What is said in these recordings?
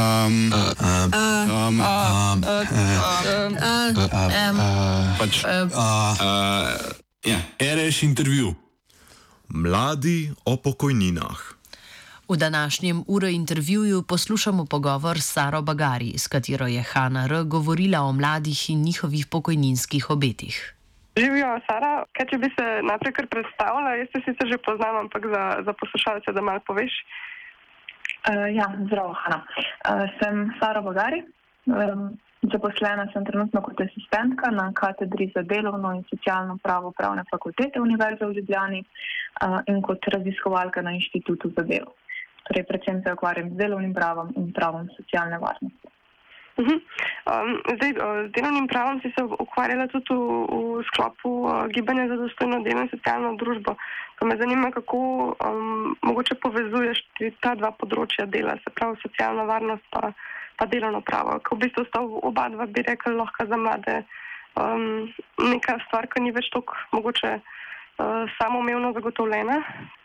RS intervju. Mladi o pokojninah. V današnjem intervjuju poslušamo pogovor s Saro Bagari, s katero je Hana R. govorila o mladih in njihovih pokojninskih obetih. Živijo, Sara, kaj če bi se najprej kar predstavila? Jaz te sicer že poznam, ampak za poslušalce, da malo poveš. Zdravo, Hana. Sem Sara Bagari. Zaposlena sem trenutno kot asistentka na katedri za delovno in socialno pravo Pravne fakultete Univerze v Ljubljani in kot raziskovalka na Inštitutu za delo. Torej, predvsem se ukvarjam z delovnim pravom in pravom socialne varnosti. Zdaj, z delovnim pravom si se ukvarjala tudi v sklopu gibanja za dostojno delo in socialno družbo. Pa me zanima, kako mogoče povezuješ ta dva področja dela, se pravi socialna varnost pa delovno pravo. Ko v bistvu sta oba dva, bi rekli, lahko za mlade neka stvar, ki ni več toliko mogoče samoumevno zagotovljena.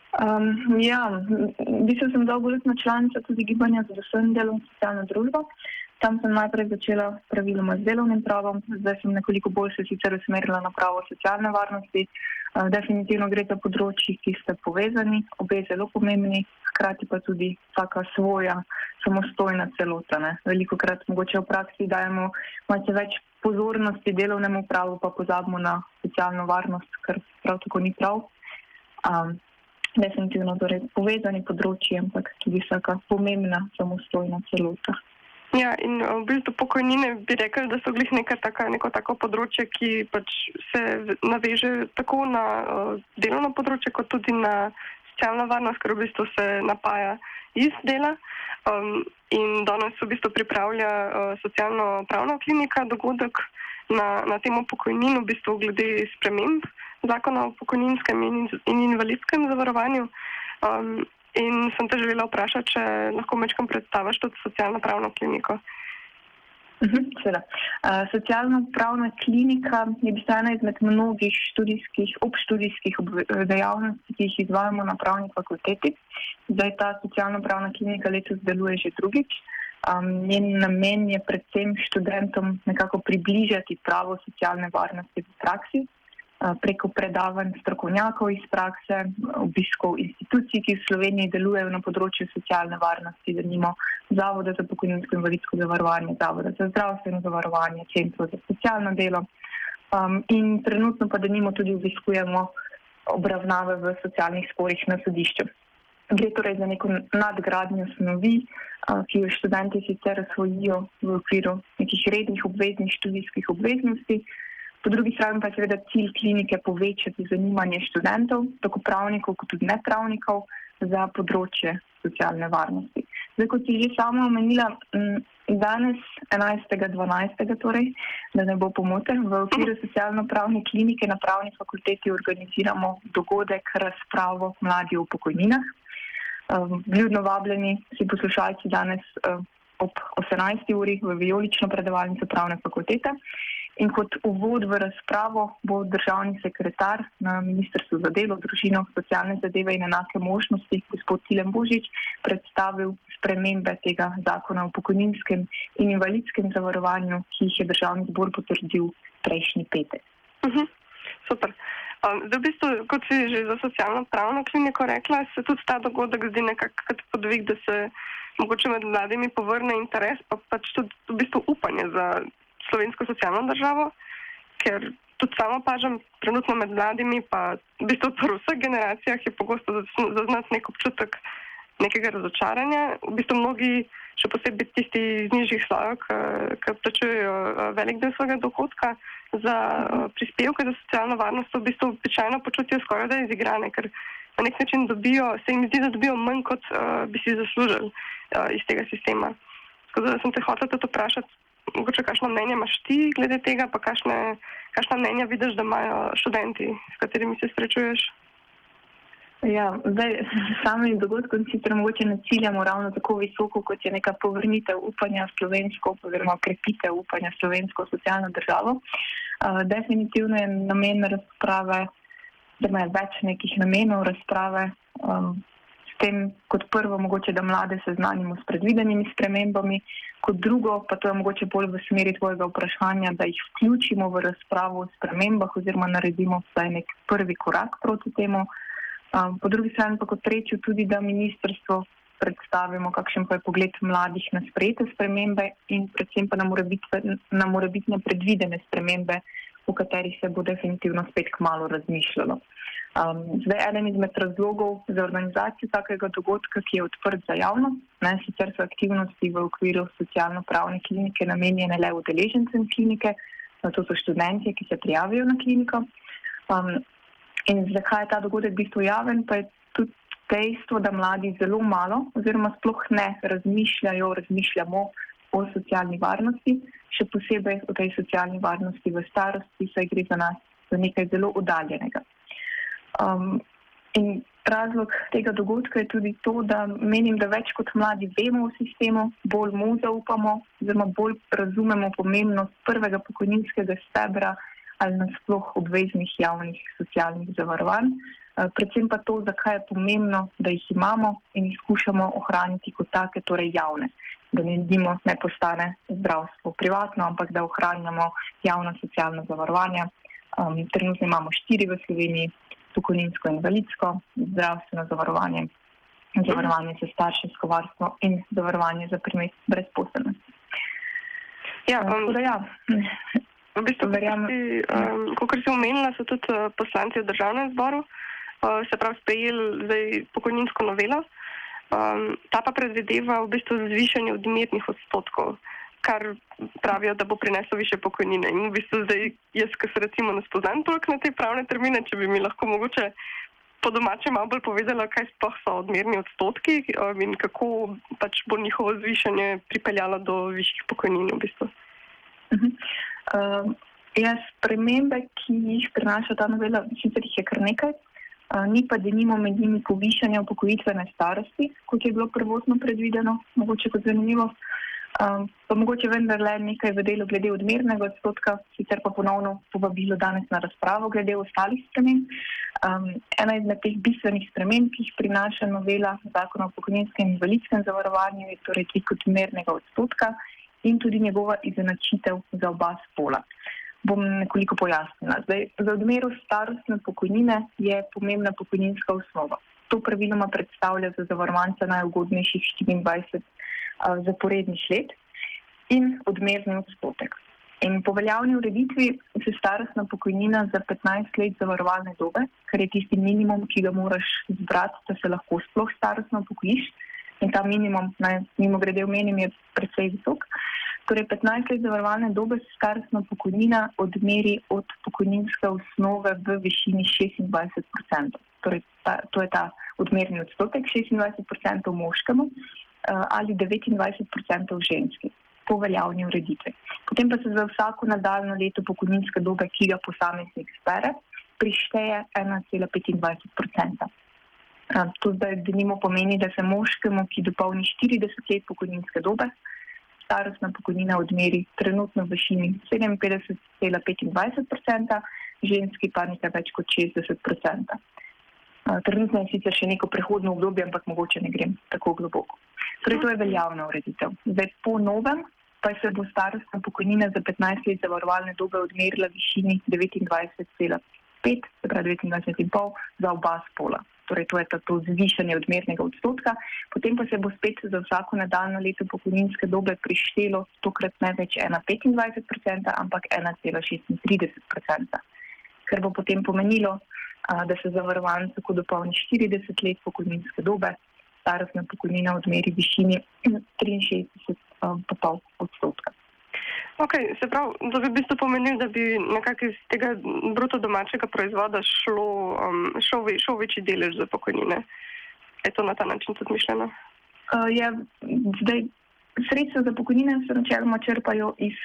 V bistvu sem dolgoletna članica tudi gibanja za dostojno delo in socialno družbo. Tam sem najprej začela praviloma z delovnim pravom, zdaj sem nekoliko bolj se sicer usmerila na pravo socialne varnosti. Definitivno gre za področji, ki sta povezani, obe zelo pomembni, hkrati pa tudi vsaka svoja samostojna celota. Velikokrat mogoče v praksi dajemo malce več pozornosti delovnemu pravu, pa pozabimo na socialno varnost, kar prav tako ni prav. Definitivno torej povezani področji, ampak tudi vsaka pomembna samostojna celota. Ja, in v bistvu pokojnine bi rekli, da so glih neko tako področje, ki pač se naveže tako na delovno področje, kot tudi na socialno varnost, ker v bistvu se napaja iz dela. In danes v bistvu pripravlja socialno-pravna klinika dogodek na temo pokojnin, v bistvu glede sprememb zakona o pokojninskem in invalidskem zavarovanju. In sem te želela vprašati, če lahko mečkam predstaviš tudi socialno-pravno kliniko. Seveda. Socialno-pravna klinika je ena izmed mnogih obštudijskih dejavnosti, ki jih izvajamo na pravni fakulteti. Zdaj ta socialno-pravna klinika letos deluje že drugič. Njen namen je predvsem študentom nekako približati pravo socialne varnosti v praksi, preko predavanj strokovnjakov iz prakse, obiskov institucij, ki v Sloveniji delujejo na področju socialne varnosti, denimo Zavoda za pokojninsko in invalidsko zavarovanje, Zavoda za zdravstveno zavarovanje, Centrov za socialno delo. In trenutno pa denimo tudi obiskujemo obravnave v socialnih sporih na sodišču. Gre torej za neko nadgradnjo snovi, ki jo študenti sicer osvojijo v okviru nekih rednih obveznih študijskih obveznosti. Po drugi strani pa je seveda cilj klinike povečati zanimanje študentov, tako pravnikov kot tudi nepravnikov, za področje socialne varnosti. Zdaj, kot si že sama omenila, danes, 11.12., torej, da ne bo pomote, v okviru socialno-pravne klinike na pravni fakulteti organiziramo dogodek razpravo mladi o pokojninah. Vljudno vabljeni vsi poslušalci danes ob 18. uri v vijolično predavalnico pravne fakultete. In kot uvod v razpravo bo državni sekretar na Ministrstvu za delo, družino, socialne zadeve in enake možnosti, gospod Tilen Božič, predstavil spremembe tega zakona o pokojninskem in invalidskem zavarovanju, ki jih je državni zbor potrdil prejšnji petek. Super. Zdaj, v bistvu, kot si že za socialno-pravno kliniko rekla, se tudi ta dogodek zdi nekako podvig, da se mogoče med mladimi povrne interes, pa pač tudi v bistvu upanje za slovensko socialno državo, ker tudi sama opažam trenutno med mladimi, pa v bistvu v vseh generacijah je pogosto zaznati nek občutek nekega razočaranja. V bistvu mnogi, še posebej tisti iz nižjih slojev, ki plačujejo velik del svojega dohodka za prispevke za socialno varnost, v bistvu običajno počutijo skoraj da izigrane, ker na nek način se jim zdi, da dobijo manj, kot bi si zaslužili iz tega sistema. Tako da sem te hotela tudi vprašati, mogoče kakšno mnenje imaš ti glede tega, pa kakšna mnenja vidiš, da imajo študenti, s katerimi se srečuješ? Zdaj sami dogodkom sicer mogoče ne ciljamo ravno tako visoko, kot je neka povrnitev upanja slovensko, oziroma krepitev upanja slovensko socialno državo. Definitivno je namen razprave, da ima več nekih namenov razprave, tem kot prvo mogoče, da mlade seznanimo s predvidenimi spremembami, kot drugo pa to je mogoče bolj v smeri tvojega vprašanja, da jih vključimo v razpravo o spremembah oziroma naredimo vsaj nek prvi korak proti temu. Po drugi strani pa kot tretje tudi, da ministrstvo predstavimo, kakšen pa je pogled mladih na sprejete spremembe in predvsem pa na morebitne predvidene spremembe, o katerih se bo definitivno spet kmalu razmišljalo. Zdaj, eden izmed razlogov za organizacijo takega dogodka, ki je odprt za javnost, sicer so aktivnosti v okviru socialno-pravne klinike namenjene le udeležencem klinike, to so študentje, ki se prijavijo na kliniko. In zakaj je ta dogodek v bistvu javen, pa je tudi dejstvo, da mladi zelo malo oziroma sploh ne razmišljamo o socialni varnosti, še posebej o tej socialni varnosti v starosti, saj gre za nas za nekaj zelo oddaljenega. In razlog tega dogodka je tudi to, da menim, da več kot mladi vemo o sistemu, bolj mu zaupamo oziroma bolj razumemo pomembnost prvega pokojninskega stebra ali nasploh obveznih javnih socialnih zavarovanj. Predvsem pa to, zakaj je pomembno, da jih imamo in jih skušamo ohraniti kot take, torej javne. Da ne postane zdravstvo privatno, ampak da ohranjamo javno socialno zavarovanje. Trenutno imamo 4 v Sloveniji, pokojninsko in invalidsko, zdravstveno zavarovanje, zavarovanje za starševsko varstvo in zavarovanje za primer brezposelnosti. V bistvu, kakor si omenila, so tudi poslanci v Državnem zboru, se pravi sprejeli zdaj pokojninsko novelo. Ta pa predvideva v bistvu zvišanje odmernih odstotkov, kar pravijo, da bo prineslo više pokojnine. In v bistvu zdaj jaz, ki se recimo ne spoznam toliko na te pravne termine, če bi mi lahko mogoče po domače malo bolj povedala, kaj sploh so odmerni odstotki in kako pač bo njihovo zvišanje pripeljalo do višjih pokojnin v bistvu. Spremembe, ki jih prinaša ta novela, sicer jih je kar nekaj, ni pa denimo med njimi povišanja upokojitvene starosti, kot je bilo prvotno predvideno, mogoče kot zanimivo. Pa mogoče vendarle nekaj v delu glede odmernega odstotka, sicer pa ponovno povabilo danes na razpravo glede ostalih sprememb. Ena izmed teh bistvenih sprememb, ki jih prinaša novela Zakona o pokojninskem in invalidskem zavarovanju, je torej dvig odmernega odstotka in tudi njegova izenačitev za oba spola. Bom nekoliko pojasnila. Zdaj, za odmero starostne pokojnine je pomembna pokojninska osnova. To praviloma predstavlja za zavarovanca najugodnejših 24 zaporednih let in odmerni odstotek. In po veljavni ureditvi se starostna pokojnina za 15 let zavarovalne dobe, kar je tisti minimum, ki ga moraš zbrati, da se lahko sploh starostno upokojiš. In ta minimum, mimogrede omenim, je precej visok. Torej 15 let zavarovalne dobe se starostna pokojnina odmeri od pokojninske osnove v višini 26%. Torej to je ta odmerni odstotek, 26% moškemu ali 29% ženski, po veljavni ureditvi. Potem pa se za vsako nadaljnje leto pokojninske dobe, ki ga posameznik zbere, prišteje 1,25%. To zdaj denimo pomeni, da se moškemu, ki dopolni 40 let pokojninske dobe, starostna pokojnina odmeri trenutno v višini 57,25%, ženski pa nekaj več kot 60%. Trenutno je sicer še neko prehodno obdobje, ampak mogoče ne grem tako globoko. Torej, to je veljavna ureditev. Zdaj, po novem pa se bo starostna pokojnina za 15 let zavarovalne dobe odmerila v višini 29,5, se pravi 29,5 za oba spola. Torej, to je to zvišanje odmernega odstotka. Potem pa se bo spet za vsako nadaljnje leto pokojninske dobe prištelo tokrat ne več 1,25%, ampak 1,36%. Ker bo potem pomenilo, da se zavarovancu, ko dopolni 40 let pokojninske dobe, starostna pokojnina odmeri v višini 63,5%. Ok, se pravi, to bi v bistvu pomenilo, da bi nekako iz tega bruto domačega proizvoda šel večji delež za pokojnine. Je to na ta način tudi mišljeno? Zdaj, sredstva za pokojnine se načeloma črpajo iz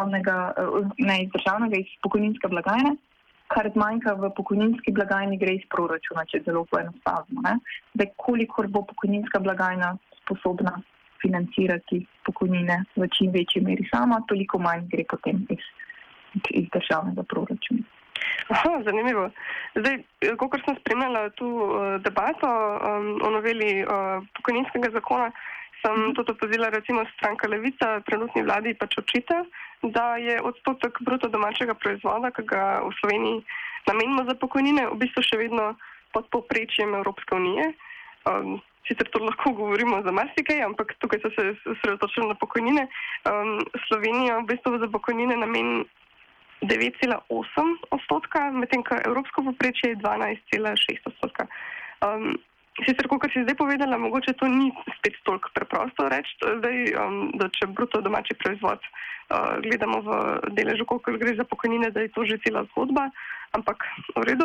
pokojninske blagajne. Kar zmanjka v pokojninski blagajni, gre iz proračuna, če zelo poenostavimo. Zdaj, kolikor bo pokojninska blagajna sposobna financirati pokojnine v čim večji meri sama, toliko manj gre potem iz državnega proračuna. Aha, zanimivo. Zdaj, kot sem spremljala tu debato o noveli pokojninskega zakona, sem tudi opazila, recimo stranka Levica, trenutni vladi pač očita, da je odstotek bruto domačega proizvoda, ki ga v Sloveniji namenimo za pokojnine, v bistvu še vedno pod povprečjem Evropske unije. Sicer to lahko govorimo za marsikaj, ampak tukaj so se osredotočili na pokojnine. Slovenija v bistvu za pokojnine nameni 9,8%, medtem ko evropsko povprečje je 12,6%. Sicer, kot si zdaj povedala, mogoče to ni spet toliko preprosto reči, da če bruto domači proizvod gledamo v deležu, koliko gre za pokojnine, da je to že cela zgodba, ampak v redu.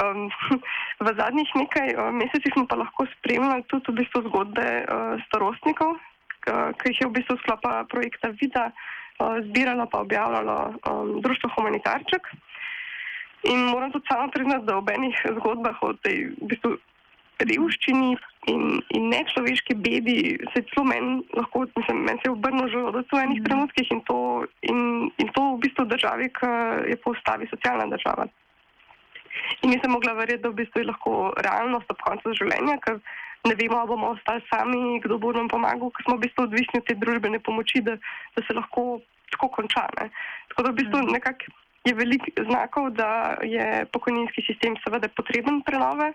V zadnjih nekaj mesecih smo pa lahko spremljali tudi v bistvu zgodbe starostnikov, ki jih je v bistvu sklopa projekta Vida zbiralo pa objavljalo društvo Humanitarček. In moram tudi sama priznati, da ob enih zgodbah o tej v bistvu revščini in nečloveški bedi se celo meni se je obrnil želodec v enih trenutkih in to v bistvu državi, ki je po ustavi socialna država. In nisem mogla verjeti, da v bistvu je lahko realnost ob koncu življenja, ker ne vemo, ali bomo ostali sami, kdo bo nam pomagal, ker smo v bistvu odvisni od te družbene pomoči, da se lahko tako konča. Ne? Tako da v bistvu nekako je veliko znakov, da je pokojninski sistem seveda potreben prenove.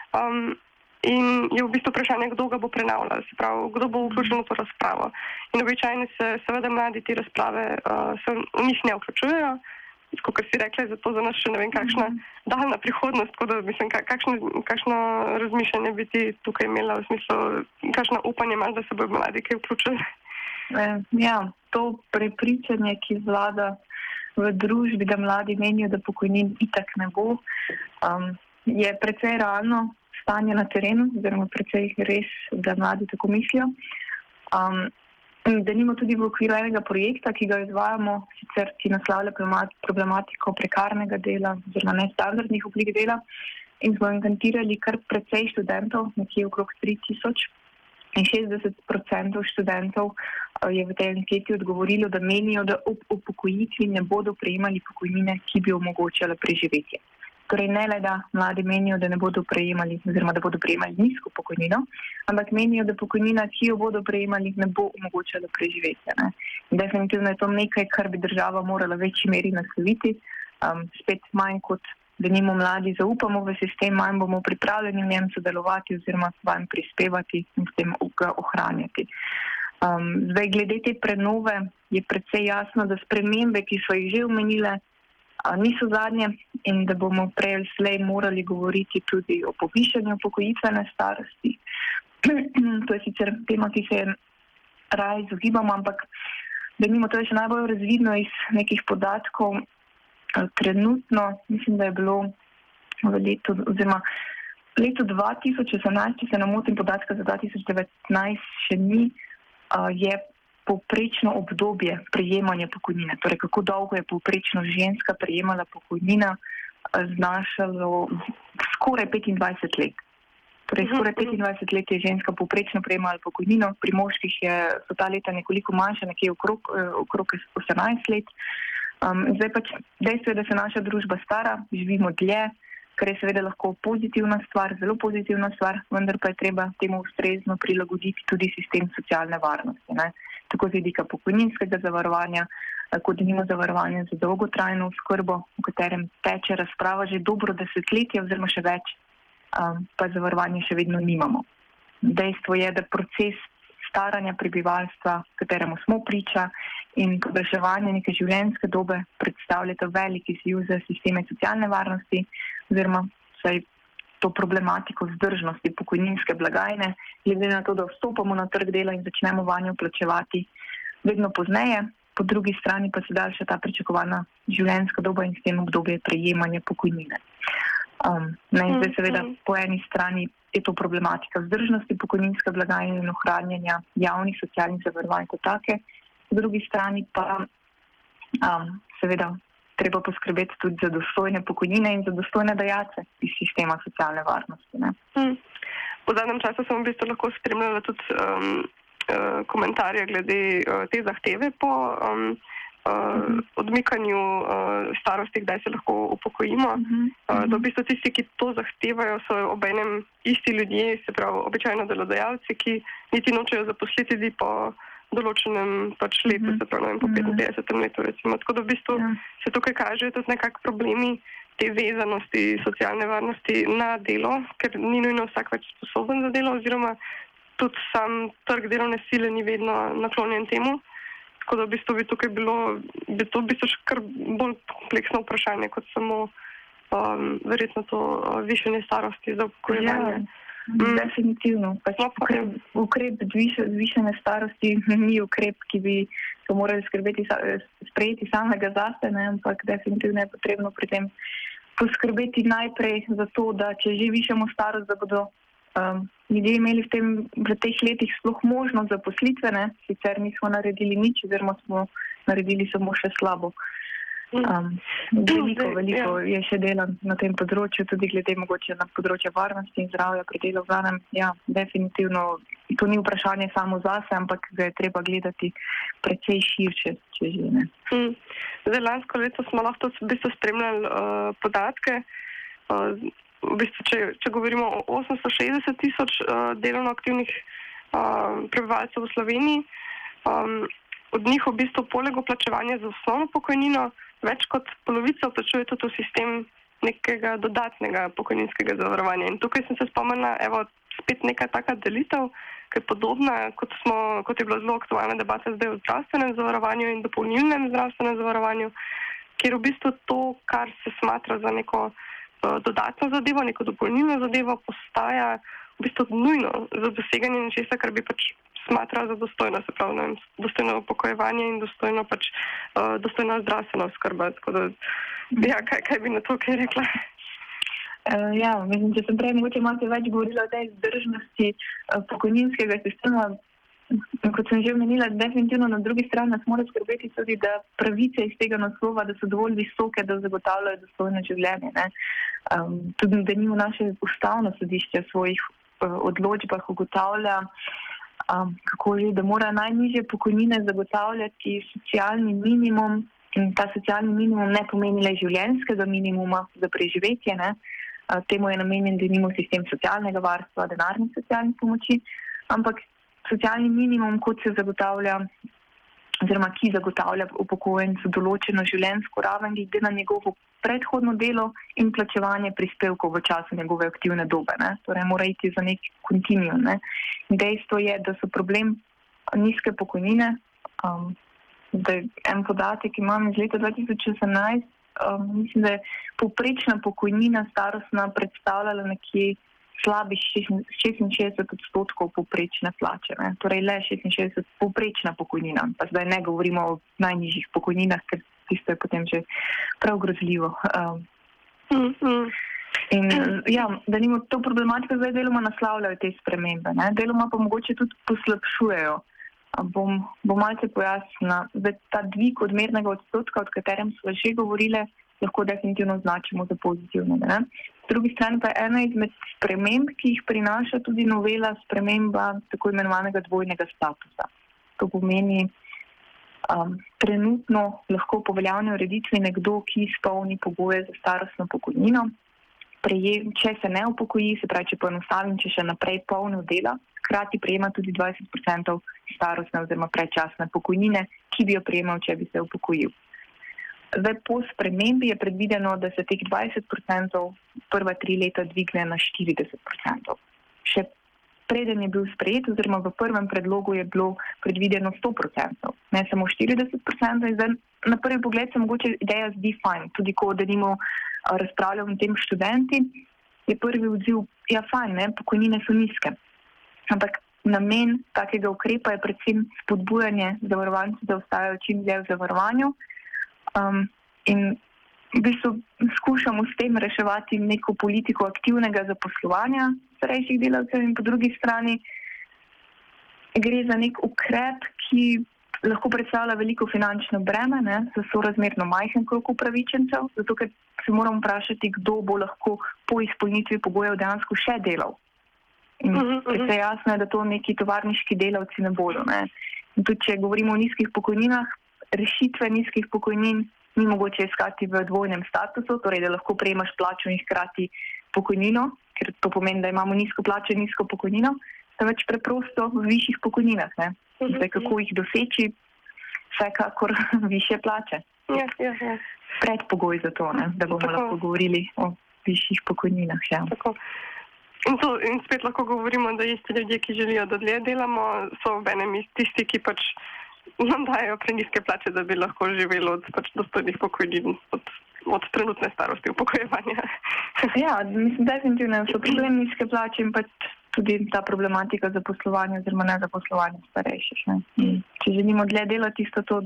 In je v bistvu vprašanje, kdo ga bo prenavljal, se pravi, kdo bo vključen v to razpravo. In običajno se seveda mladi te razprave v njih ne vključujejo, kot si rekla, zato za nas še ne vem kakšna daljna prihodnost, tako da mislim, kakšno razmišljanje bi ti tukaj imela v smislu, kakšno upanje imaš, da se bodo mladi kaj vključili? Ja, to prepričanje, ki vlada v družbi, da mladi menijo, da pokojnin itak ne bo, je precej realno stanje na terenu, oziroma precej res, da mladi tako mislijo. Da nimo tudi v okviru enega projekta, ki ga izvajamo, sicer ki naslavlja problematiko prekarnega dela oziroma nestandardnih oblik dela, in smo anketirali kar precej študentov, nekje okrog 3000, in 60% študentov je v tej anketi odgovorilo, da menijo, da ob upokojitvi ne bodo prejemali pokojnine, ki bi omogočale preživetje. Torej ne le, da mladi menijo, da ne bodo prejemali, oziroma da bodo prejemali nizko pokojnino, ampak menijo, da pokojnina, ki jo bodo prejemali, ne bo omogočala preživetje. Ne? Definitivno je to nekaj, kar bi država morala v večji meri nasloviti. Spet manj kot da nimo mladi zaupamo v sistem, manj bomo pripravljeni v njem sodelovati oziroma vanj prispevati in s tem ga ohranjati. Zdaj, glede te prenove je precej jasno, da spremembe, ki so jih že omenile, niso zadnje in da bomo prej ali slej morali govoriti tudi o povišanju upokojitvene starosti. To je sicer tema, ki se raje izogibamo, ampak da nimo to je še najbolj razvidno iz nekih podatkov. Trenutno, mislim, da je bilo v letu 2018, če se ne motim, podatka za 2019 še ni, je povprečno obdobje prejemanja pokojnine, torej kako dolgo je povprečno ženska prejemala pokojnina, znašalo skoraj 25 let. Torej skoraj 25 let je ženska povprečno prejemala pokojnino, pri moških so ta leta nekoliko manjša, nekje okrog 18 let. Zdaj pač dejstvo je, da se naša družba stara, živimo dlje, kar je seveda lahko pozitivna stvar, zelo pozitivna stvar, vendar pa je treba temu ustrezno prilagoditi tudi sistem socialne varnosti. Ne? Tako z vidika pokojninskega zavarovanja, kot nimo zavarovanja za dolgotrajno oskrbo, v katerem teče razprava že dobro desetletje oziroma še več, pa zavarovanje še vedno nimamo. Dejstvo je, da proces staranja prebivalstva, kateremu smo priča, in podaljševanje neke življenjske dobe predstavljata veliki izziv za sisteme socialne varnosti oziroma vsaj to problematiko vzdržnosti pokojninske blagajne, glede na to, da vstopamo na trg dela in začnemo vanjo plačevati vedno pozneje, po drugi strani pa se daljša ta pričakovana življenjska doba in s tem obdobje prejemanja pokojnine. Zdaj seveda po eni strani je to problematika vzdržnosti pokojninske blagajne in ohranjanja javnih socialnih zavarovanj kot take, po drugi strani pa seveda treba poskrbeti tudi za dostojne pokojnine in za dostojne dajace iz sistema socialne varnosti. Ne? V zadnjem času sem v bistvu lahko spremljala tudi komentarje glede te zahteve po odmikanju starosti, kdaj se lahko upokojimo. Da v bistvu tisti, ki to zahtevajo, so obenem isti ljudje, se pravi običajno delodajalci, ki niti nočejo zaposliti ljudi po določenem letu, se pravi po 55. letu recimo. Tako da v bistvu se tukaj kažejo tudi nekak problemi te vezanosti socialne varnosti na delo, ker ni nujno vsak več sposoben za delo, oziroma tudi sam trg delovne sile ni vedno naklonjen temu. Tako da v bistvu bi tukaj bi to v bistvu še kar bolj kompleksno vprašanje, kot samo verjetno to višanje starosti za upokojevanje. Definitivno. Ukrep zvišanja starosti ni ukrep, ki bi to morali sprejeti samega zase, ampak definitivno je potrebno pri tem poskrbeti najprej za to, da če že višamo starost, da bodo ljudje imeli v teh letih sploh možnost zaposlitve, sicer nismo naredili nič, oziroma smo naredili samo še slabo. Veliko je še dela na tem področju, tudi glede mogoče na področje varnosti in zdravja pri delu. Ja, definitivno to ni vprašanje samo zase, ampak ga je treba gledati precej širše, če že ne. Zdaj, lansko leto smo lahko v bistvu spremljali podatke. V bistvu, če govorimo o 860 tisoč delovno aktivnih prebivalcev v Sloveniji, od njih v bistvu poleg vplačevanja za osnovno pokojnino več kot polovica vplačuje tudi v sistem nekega dodatnega pokojninskega zavarovanja. In tukaj sem se spomnila, spet neka taka delitev, ki je podobna, kot je bila zelo aktualna debata zdaj o zdravstvenem zavarovanju in dopolnilnem zdravstvenem zavarovanju, kjer v bistvu to, kar se smatra za neko dodatno zadevo, neko dopolnilno zadevo, postaja v bistvu nujno za doseganje nečesa, kar bi pač smatra za dostojno, se pravi, dostojno upokojevanje in dostojno zdravstveno oskrbo. Tako da, kaj bi na to kaj rekla? Če sem prej mogoče malo več govorila o tej vzdržnosti pokojninskega sistema, kot sem že omenila, definitivno na drugi strani nas mora skrbeti tudi, da pravice iz tega naslova, da so dovolj visoke, da zagotavljajo dostojno življenje. Tudi da ni v naše ustavno sodišče v svojih odločbah ugotavlja, da mora najnižje pokojnine zagotavljati socialni minimum, in ta socialni minimum ne pomeni le življenjskega minimuma za preživetje, temu je namenjen denimo sistem socialnega varstva, denarne socialne pomoči, ampak socialni minimum, kot se zagotavlja, oziroma ki zagotavlja upokojencu določeno življenjsko raven glede na njegovo predhodno delo in plačevanje prispevkov v času njegove aktivne dobe. Torej mora iti za nek kontinuum. Dejstvo je, da so problem nizke pokojnine. En podatek imam iz leta 2018, mislim, da je povprečna pokojnina starostna predstavljala nekje slabih 66% povprečne plače. Torej le 66% povprečna pokojnina. Pa zdaj ne govorimo o najnižjih pokojninah, ker tisto je potem že prav grozljivo. In da nimo to problematiko zdaj deloma naslavljajo te spremembe, deloma pa mogoče tudi poslabšujejo. Bom malce pojasnila, da ta dvig odmernega odstotka, o katerem smo že govorile, lahko definitivno označimo za pozitivno. Po drugi strani pa je ena izmed sprememb, ki jih prinaša tudi novela, sprememba tako imenovanega dvojnega statusa. To pomeni, trenutno lahko po veljavni ureditvi nekdo, ki izpolni pogoje za starostno pokojnino, če se ne upokoji, se pravi, če poenostavim, če še naprej polno dela, hkrati prejema tudi 20% starostne oziroma predčasne pokojnine, ki bi jo prejemal, če bi se upokojil. Zdaj po spremembi je predvideno, da se teh 20% prva 3 leta dvigne na 40%. Še preden je bil sprejet, oziroma v prvem predlogu je bilo predvideno 100%, ne samo 40%. In zdaj na prvi pogled se mogoče ideja zdi fajn. Tudi ko denimo razpravljam o tem študenti, je prvi odziv, fajn, pokojnine so nizke. Ampak namen takega ukrepa je predvsem spodbujanje zavarovancev, da ostajajo čim dlje v zavarovanju. In v bistvu skušamo s tem reševati neko politiko aktivnega zaposlovanja starejših delavcev in po drugi strani gre za nek ukrep, ki lahko predstavlja veliko finančno breme, za sorazmerno majhen krog upravičencev, zato ker se moramo vprašati, kdo bo lahko po izpolnitvi pogojev dejansko še delal. In predvsej jasno je, da to neki tovarniški delavci ne bodo. In tudi, če govorimo o nizkih pokojninah, rešitve nizkih pokojnin ni mogoče iskati v dvojnem statusu, torej da lahko prejmaš plačo in hkrati pokojnino, ker to pomeni, da imamo nizko plačo in nizko pokojnino, temveč preprosto v višjih pokojninah. Zdaj, kako jih doseči? Vsekakor više plače. Ja. Predpogoj za to, da bomo lahko govorili o višjih pokojninah. Ja. Tako. In spet lahko govorimo, da isti ljudje, ki želijo, da dlje delamo, so v enem tisti, ki pač nam dajo preniske plače, da bi lahko živeli od dostojnih pokojnin, od trenutne starosti upokojevanja. Ja, mislim, definitivno so problem nizke plače in pač tudi ta problematika zaposlovanja oziroma nezaposlovanja starejših. Če želimo dlje delati, so to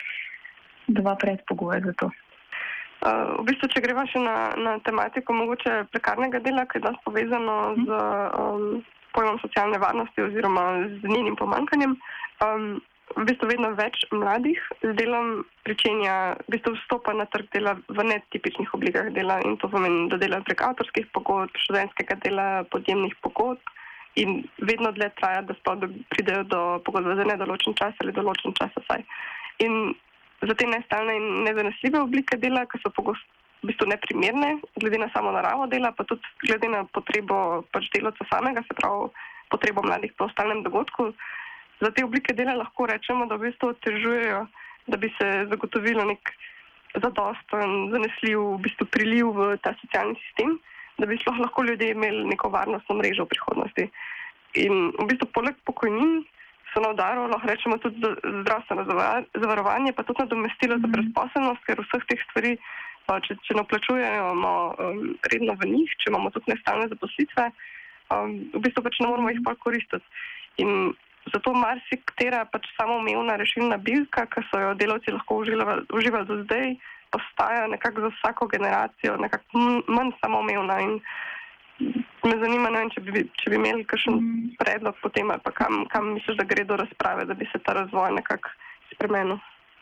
dva predpogoja za to. V bistvu, če greva še na tematiko mogoče prekarnega dela, ki je danes povezano z pojmom socialne varnosti oziroma z njenim pomanjkanjem, v bistvu vedno več mladih z delom pričenja, v bistvu vstopa na trg dela v netipičnih oblikah dela, in to pomeni, da delajo prek avtorskih pogodb, študentskega dela, podjemnih pogodb, in vedno dlje traja, da sploh pridejo do pogodbe za nedoločen čas ali določen čas vsaj. In za te nestalne in nezanesljive oblike dela, ki so pogosto v bistvu neprimerne, glede na samo naravo dela, pa tudi glede na potrebo pač delavca samega, se pravi potrebo mladih po stalnem dogodku, za te oblike dela lahko rečemo, da v bistvu otežujejo, da bi se zagotovilo nek zadosten, zanesljiv v bistvu priliv v ta socialni sistem, da bi sploh lahko ljudje imeli neko varnostno mrežo v prihodnosti. In v bistvu poleg pokojnin so na udaru, lahko rečemo, tudi zdravstveno zavarovanje, pa tudi nadomestilo za brezposelnost, ker vseh teh stvari, če ne vplačujemo redno v njih, če imamo tudi nestalne zaposlitve, v bistvu pač ne moramo jih pa koristiti. In zato marsikatera pač samoumevna rešilna bilka, ki so jo delavci lahko uživali do zdaj, postaja nekako za vsako generacijo nekako manj samoumevna. In me zanima, ne vem, če bi imeli kakšen predlog potem, ali pa kam misliš, da gre do razprave, da bi se ta razvoj nekako spremenil.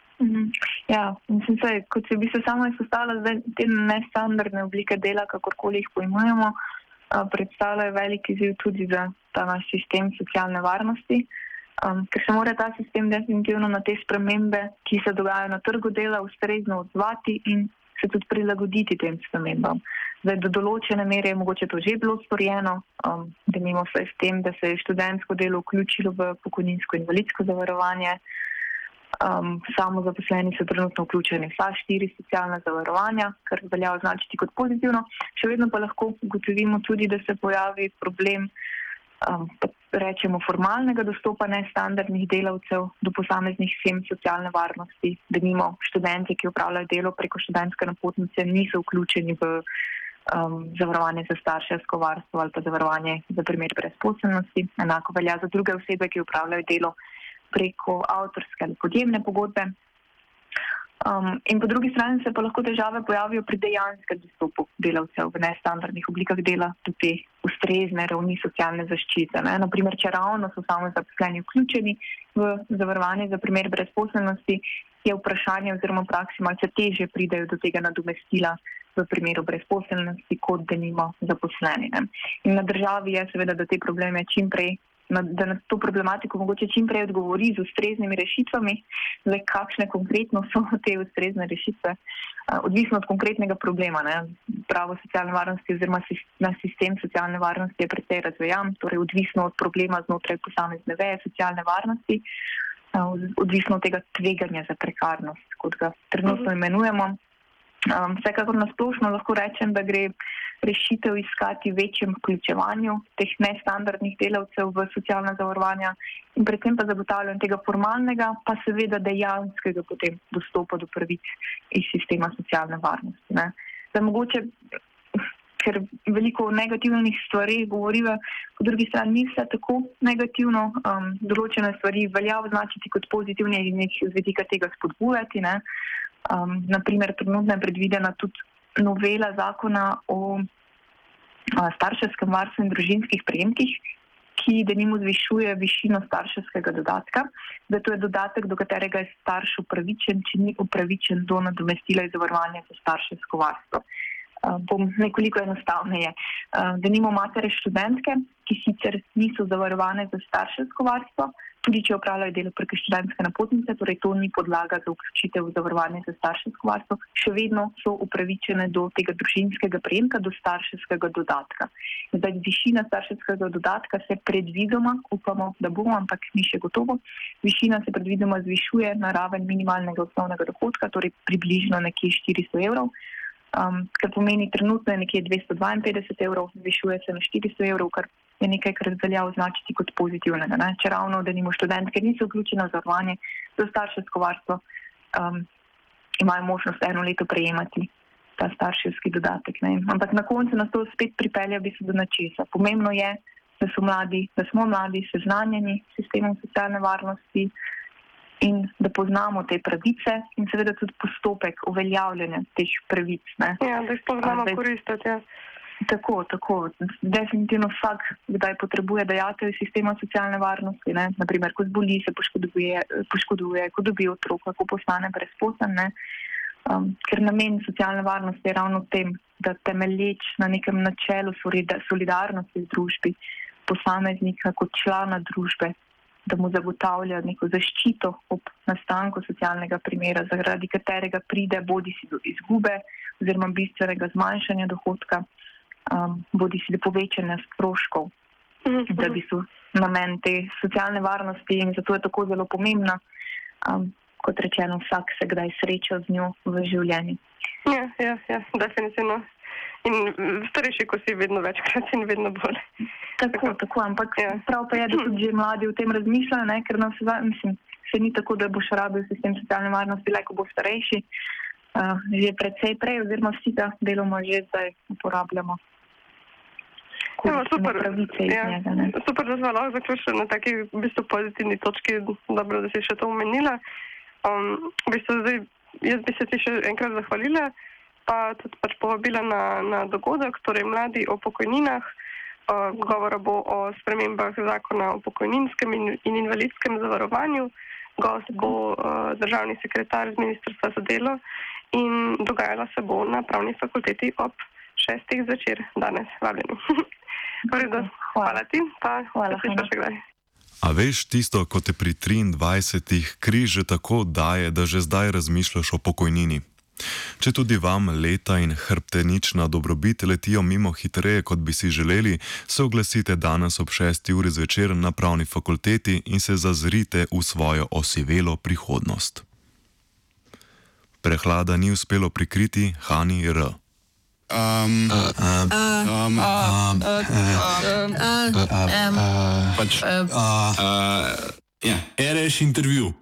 Ja, mislim, kot se bi se samo izpostavila, zdaj te nestandardne oblike dela, kakorkoli jih pojmujemo, predstavljajo velik izziv tudi za ta naš sistem socialne varnosti, ker se mora ta sistem definitivno na te spremembe, ki se dogajajo na trgu dela, ustrezno odzvati in se tudi prilagoditi tem spremembam. Zdaj, do določene mere je mogoče to že bilo storjeno, da imamo vse s tem, da se je študentsko delo vključilo v pokojninsko invalidsko zavarovanje. Samozaposleni so trenutno vključeni vsa 4 socialna zavarovanja, kar velja označiti kot pozitivno. Še vedno pa lahko ugotovimo tudi, da se pojavi problem, rečemo, formalnega dostopa nestandardnih delavcev do posameznih schem socialne varnosti. Denimo študenti, ki opravljajo delo preko študentske napotnice, niso vključeni v zavarovanje za starševsko varstvo ali pa zavarovanje za primer brezposelnosti. Enako velja za druge osebe, ki opravljajo delo preko avtorske ali podjemne pogodbe. In po drugi strani se pa lahko težave pojavijo pri dejanskem dostopu delavcev v nestandardnih oblikah dela do te ustrezne ravni socialne zaščite. Naprimer, če ravno so samozaposleni vključeni v zavarovanje za primer brezposelnosti, je vprašanje oziroma v praksi malce težje pridejo do tega nadomestila v primeru brezposelnosti, kot denimo zaposleni. In na državi je seveda, da te probleme čim prej, da na to problematiko mogoče čim prej odgovori z ustreznimi rešitvami. Zdaj, kakšne konkretno so te ustrezne rešitve? Odvisno od konkretnega problema. Pravo socialne varnosti oziroma na sistem socialne varnosti je precej razvejan, torej odvisno od problema znotraj posamezne veje socialne varnosti, odvisno od tega tveganja za prekarnost, kot ga trenutno imenujemo. Vsekakor na splošno lahko rečem, da gre rešitev iskati večjem vključevanju teh nestandardnih delavcev v socialna zavarovanja in predvsem pa zagotavljanju tega formalnega, pa seveda dejanskega potem dostopa do pravic iz sistema socialne varnosti. Zdaj, mogoče, ker veliko negativnih stvari govoriva, po drugi strani ni vse tako negativno, določene stvari velja označiti kot pozitivne in jih z vidika tega spodbujati. Naprimer, trenutno je predvidena tudi novela zakona o starševskem varstvu in družinskih prejemkih, ki denimo zvišuje višino starševskega dodatka. Zdaj, to je dodatek, do katerega je starš upravičen, če ni upravičen do nadomestila iz zavarovanja za starševsko varstvo. Bom nekoliko enostavneje. Denimo matere študentke, ki sicer niso zavarovane za starševsko varstvo, tudi če opravljajo delo preko študentske napotnice, torej to ni podlaga za vključitev v zavarovanje za starševsko varstvo, še vedno so upravičene do tega družinskega prejemka, do starševskega dodatka. Zdaj, višina starševskega dodatka se predvidoma, upamo, da bomo, ampak ni še gotovo, višina se predvidoma zvišuje na raven minimalnega osnovnega dohodka, torej približno nekje 400 evrov, kar pomeni trenutno je nekje 252 evrov, zvišuje se na 400 evrov, kar je nekaj, kar velja označiti kot pozitivnega. Ne? Če ravno, da nimo študentke niso vključene v zavarovanje za starševsko varstvo, imajo možnost 1 leto prejemati ta starševski dodatek. Ne? Ampak na koncu nas to spet pripelje v bistvu do nečesa. Pomembno je, da smo mladi seznanjeni s sistemom socialne varnosti in da poznamo te pravice in seveda tudi postopek uveljavljanja teh pravic. Ne? Ja, da jih poznamo koristiti, ja. Tako. Definitivno vsak, kdaj potrebuje dajatev iz sistema socialne varnosti, ne? Naprimer, ko zboli, se poškoduje, ko dobi otroka, ko postane brezposeln, ne? Ker namen socialne varnosti je ravno v tem, da temelječ na nekem načelu solidarnosti v družbi posameznika kot člana družbe, da mu zagotavlja neko zaščito ob nastanku socialnega primera, zaradi katerega pride bodisi do izgube oziroma bistvenega zmanjšanja dohodka, bodisi do povečanja stroškov, da bi so namen te socialne varnosti in zato je tako zelo pomembna, kot rečeno, vsak se kdaj sreča z njo v življenju. Ja, definitivno. In starejši, ko si vedno večkrat in vedno bolj. Tako, ampak prav pa je, da tudi že mladi o tem razmišljajo, ne, ker se ni tako, da boš rabil sistem socialne varnosti, le ko boš starejši, že precej prej, oziroma vsi ga deloma že zdaj uporabljamo. Super, pravice iz njega, ne. Super, da smo lahko zaključili na taki v bistvu pozitivni točki, dobro, da si še to omenila. V bistvu zdaj, jaz bi se ti še enkrat zahvalila, pa tudi pač povabila na dogodek, torej mladi o pokojninah. Govora bo o spremembah zakona o pokojninskem in invalidskem zavarovanju. Gost bo državni sekretar z Ministrstva za delo in dogajala se bo na Pravni fakulteti ob 6. zvečer danes. Vabljeni. Hvala ti, pa se še kdaj. A veš tisto, ko te pri 23 križ že tako daje, da že zdaj razmišljaš o pokojnini? Če tudi vam leta in hrbtenična dobrobit letijo mimo hitreje, kot bi si želeli, se oglasite danes ob 6. uri zvečer na Pravni fakulteti in se zazrite v svojo osivelo prihodnost. Prehlada ni uspelo prikriti Hani R. RS intervju.